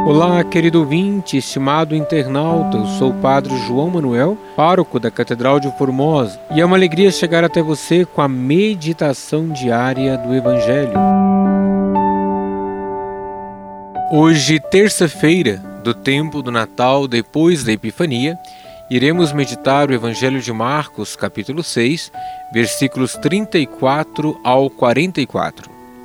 Olá, querido ouvinte, estimado internauta, eu sou o Padre João Manuel, pároco da Catedral de Formosa, e é uma alegria chegar até você com a meditação diária do Evangelho. Hoje, terça-feira do tempo do Natal, depois da Epifania, iremos meditar o Evangelho de Marcos, capítulo 6, versículos 34 ao 44.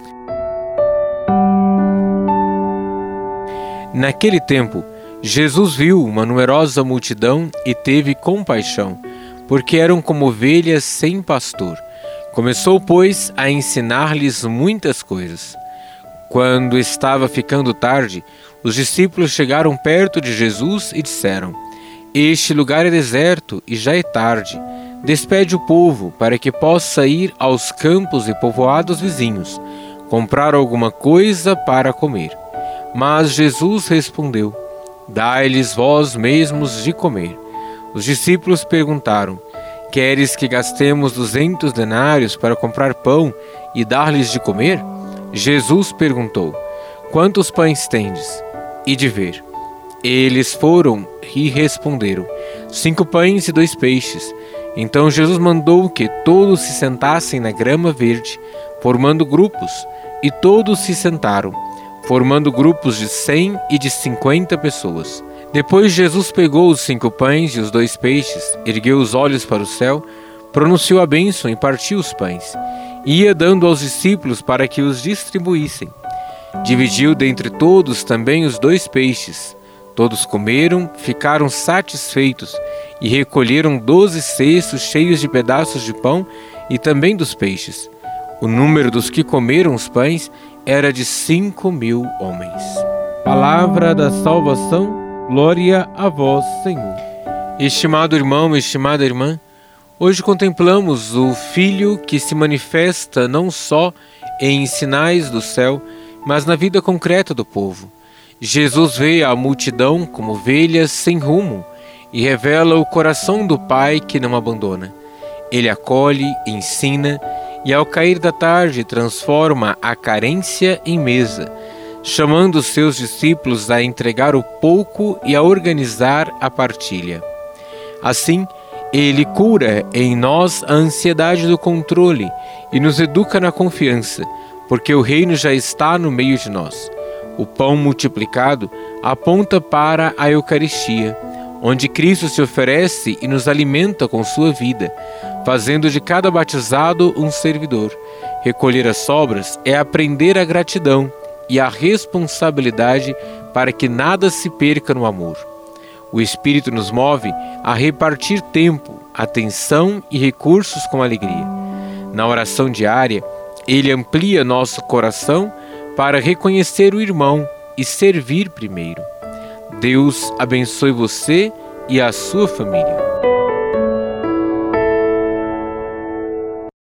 Naquele tempo, Jesus viu uma numerosa multidão e teve compaixão, porque eram como ovelhas sem pastor. Começou, pois, a ensinar-lhes muitas coisas. Quando estava ficando tarde, os discípulos chegaram perto de Jesus e disseram: "Este lugar é deserto e já é tarde. Despede o povo para que possa ir aos campos e povoados vizinhos, comprar alguma coisa para comer." Mas Jesus respondeu: "Dai-lhes vós mesmos de comer." Os discípulos perguntaram: "Queres que gastemos 200 denários para comprar pão e dar-lhes de comer?" Jesus perguntou: "Quantos pães tendes?" E de ver. Eles foram e responderam: 5 pães e 2 peixes. Então Jesus mandou que todos se sentassem na grama verde, formando grupos, e todos se sentaram, formando grupos de 100 e de 50 pessoas. Depois Jesus pegou os 5 pães e os 2 peixes, ergueu os olhos para o céu, pronunciou a bênção e partiu os pães. Ia dando aos discípulos para que os distribuíssem. Dividiu dentre todos também os 2 peixes. Todos comeram, ficaram satisfeitos e recolheram 12 cestos cheios de pedaços de pão e também dos peixes. O número dos que comeram os pães era de 5.000 homens. Palavra da salvação, glória a vós, Senhor. Estimado irmão, estimada irmã, hoje contemplamos o Filho que se manifesta não só em sinais do céu, mas na vida concreta do povo. Jesus vê a multidão como ovelhas sem rumo e revela o coração do Pai que não abandona. Ele acolhe, ensina e, ao cair da tarde, transforma a carência em mesa, chamando os seus discípulos a entregar o pouco e a organizar a partilha. Assim, ele cura em nós a ansiedade do controle e nos educa na confiança, porque o reino já está no meio de nós. O pão multiplicado aponta para a Eucaristia, onde Cristo se oferece e nos alimenta com sua vida, fazendo de cada batizado um servidor. Recolher as sobras é aprender a gratidão e a responsabilidade para que nada se perca no amor. O Espírito nos move a repartir tempo, atenção e recursos com alegria. Na oração diária, ele amplia nosso coração para reconhecer o irmão e servir primeiro. Deus abençoe você e a sua família.